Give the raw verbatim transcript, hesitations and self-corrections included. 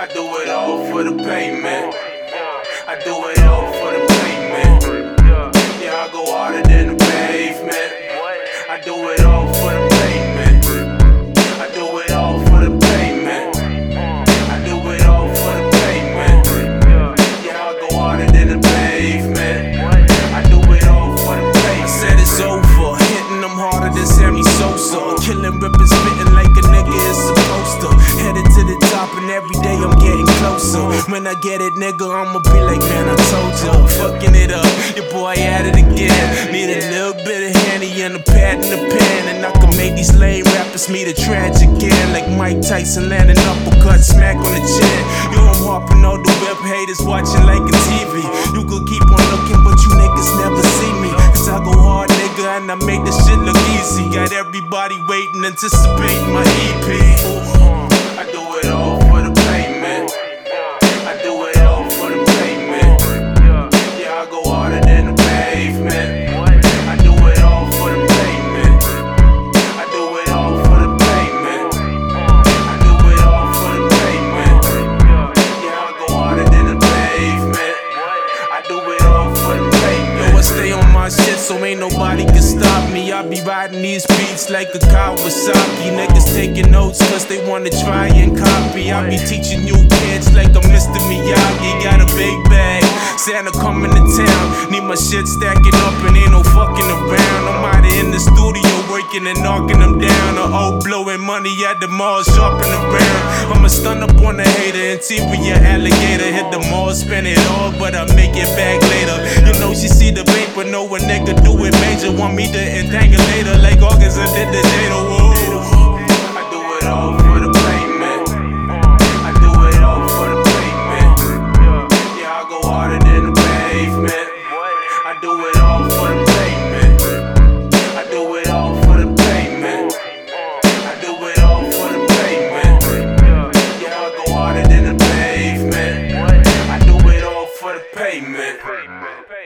I do it all for the payment. I do it all for the payment. Yeah, I go harder than the pavement. I do it all for the payment. I do it all for the payment. I do it all for the payment. Yeah, I go harder than the pavement. I do it all for the payment. I said it's over, hitting them harder than Sammy Sosa. Killing rippers, spitting like a nigga is supposed to. Headed to the top and every day I'm getting closer. When I get it, nigga, I'ma be like, man, I told ya. Fucking it up, your boy at it again. Need a little bit of Henny and a pad and a pen, and I can make these lame rappers meet a tragic end. Like Mike Tyson landing uppercut, smack on the chin. Yo, I'm harping all the web haters watching like a T V. You could keep on looking, but you niggas never see me. Cause I go hard, nigga, and I make this shit look easy. Got everybody waiting, anticipating my E P. I do it all for the payment. I do it all for the payment. Yeah, I go harder than the pavement. I do it all for the payment. I do it all for the payment. I do it all for the payment. Yeah, I go harder than the pavement. I do it all for the payment. Yo, I stay on my shit so ain't nobody can stop me. I be riding these beats like a Kawasaki. Niggas taking notes cause they wanna try and copy. I be teaching you kids like I'm Mister Miyagi. Got a big bag, Santa coming to town. Need my shit stacking up and ain't no fucking around. I'm out in the studio working and knocking them down. Or oh, blowing money at the mall, shopping around. I'ma stun up on the hater, interior alligator. Hit the mall, spend it all, but I make it back later. You know she see the paper, know a nigga do it major. Want me to entangle later like August and did the data. Whoa. I do it all for the payment. I do it all for the payment. Yeah, I go harder than the pavement. I do it all for the payment. I do it all for the payment. I do it all for the payment. Yeah, I go harder than the pavement. I do it all for the payment.